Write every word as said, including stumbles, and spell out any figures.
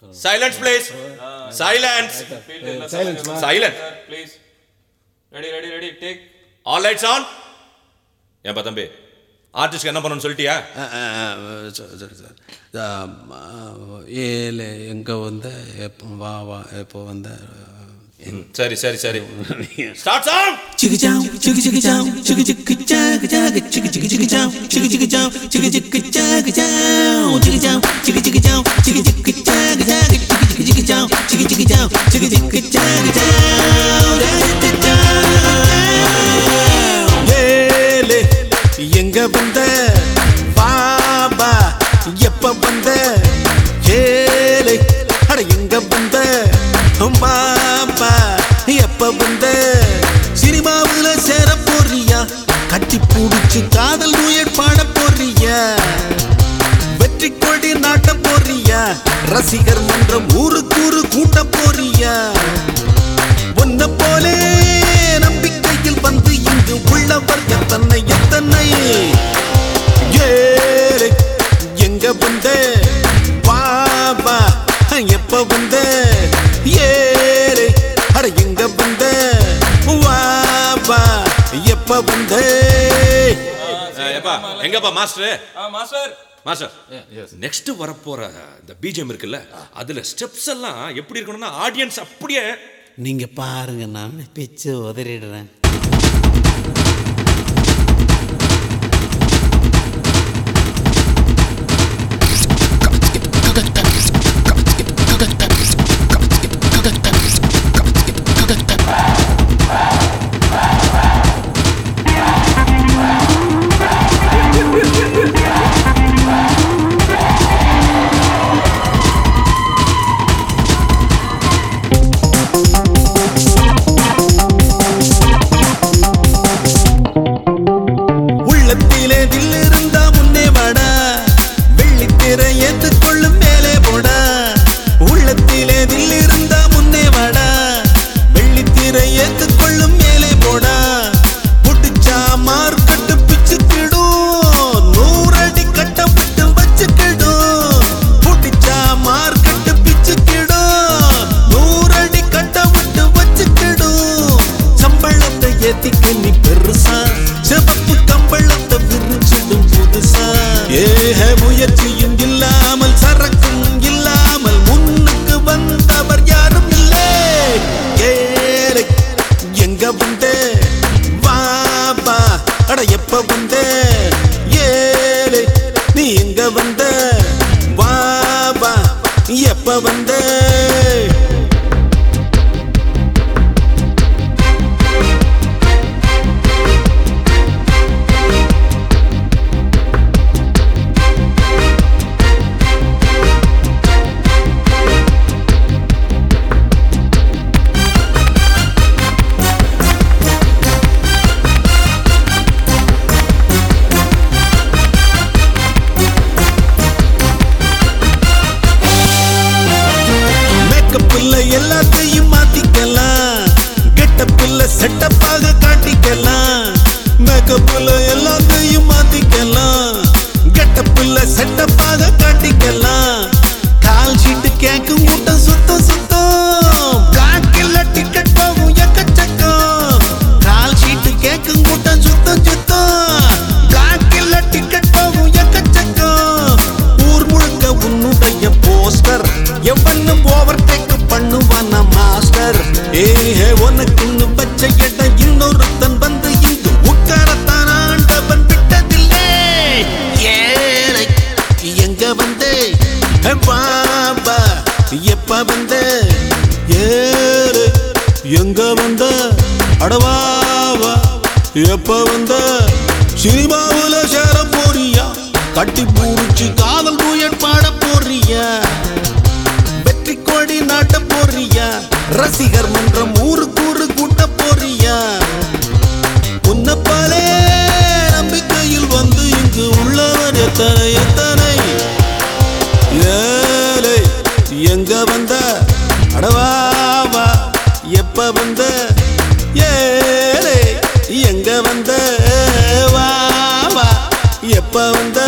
Silence, please. Uh, Silence. Silence, Silence. Please. Ready, ready, ready. Take. All lights on. ஏன்பா தம்பி ஆர்டிஸ்ட்க்கு என்ன பண்ணணும்னு சொல்லிட்டியா? சரி சார் ஏழு எங்கே வந்த எப்போ வா வா எப்போ வந்த சரி சரி சரி ஸ்டார்ட் சவுண்ட். சிக்கு சாம் சிக்கு சிக்கு சாம் சிக்கு சிக்கு சாக் சாக் சிக்கு சிக்கு சிக்கு சாம் சிக்கு சிக்கு சாம் சிக்கு சிக்கு சாக் சாம் சிக்கு சாம் சிக்கு சிக்கு சாம் சிக்கு சிக்கு சாக் சாக் சிக்கு சிக்கு சிக்கு சாம் சிக்கு சிக்கு சாம் சிக்கு சிக்கு சாக் சாம் ஏலே எங்க வந்த பாபா எப்ப வந்த ஏலே அட எங்க வந்த பாபா எப்ப வந்த சினிமாவுல சேர போறியா கட்டி பூடிச்சு காதல் நூயட் பாட போறியா வெற்றி கொடி நாட்ட போறியா ரசிகர் மன்றம் ஊருக்கூறு கூட்ட போறியா உன்ன போலே நம்பிக்கையில் வந்து இங்கு உள்ளவர் எத்தனை எத்தனை ஏழை எங்க வந்த பாபா எப்ப வந்த ஏழை அட எங்க வந்த பாபா எப்ப வந்த ஏப்பா எங்கப்பா மாஸ்டர்? மாஸ்டர் மாஸ்டர் நெக்ஸ்ட் வரப்போற இந்த பிஜிஎம் இருக்குல்ல அதுல ஸ்டெப்ஸ் எல்லாம் எப்படி இருக்கணும்னா ஆடியன்ஸ் அப்படியே நீங்க பாருங்க நான் பிச்சு உதறிடுறேன். நீ பெருசா சிவப்பு கம்பளத்தை விரிச்சிடும் புதுசா ஏக முயற்சியும் இல்லாமல் சரக்கும் இல்லாமல் முன்னுக்கு வந்தவர் யாரும் இல்லை. ஏழை எங்க வந்த வாபா அட எப்ப வந்த ஏழை நீ எங்க வந்த வாபா எப்ப வந்த எல்லாத்தையும் மாத்திக்கலாம் கெட்டப்புல செட்டப்பாக காட்டிக்கலாம் மேக்கப்புல எல்லாத்தையும் மாத்திக்கலாம் கெட்டப்புல செட்டப்பாக காட்டிக்கலாம் கால் ஷீட்டு கேக்கும் கூட்டம் சுத்தம் சுத்தம் பிளாக்ல டிக்கெட் போகும் எக்கச்சக்கம் கால் ஷீட்டு கேக்கும் கூட்டம் சுத்தம் சுத்தம் பிளாக்ல டிக்கெட் போகும் எக்கச்சக்கம் ஊர் முழுக்க உன்னுடைய போஸ்டர் எவனும் ஓவர் டேக் பண்ணுவானா மாஸ்டர் ஏஹே உனக்குன்னு பச்ச இடம் இன்னொருத்தன் வந்து இங்கு உட்காரத்தான் ஆண்டவன் விட்டதில்லை. ஏழை எங்க வந்து பாபா எப்ப வந்து ஏழை எங்க வந்த அடவாவா எப்ப வந்த சினிமாவுல சேர போறியா கட்டி பூடிச்சு காதல் நூயட் பாட போறியா வெற்றி கொடி நாட்ட போறியா ரசிகர் மன்றம் ஊருக்கூறு கூட்ட போறியா உன்ன பாலே நம்பிக்கையில் வந்து இங்கு உள்ளவர் எத்தனை எத்தனை ஏழை எங்க வந்த அடவாவா எப்ப வந்த ஏழை எங்க வந்த வாவா எப்ப வந்த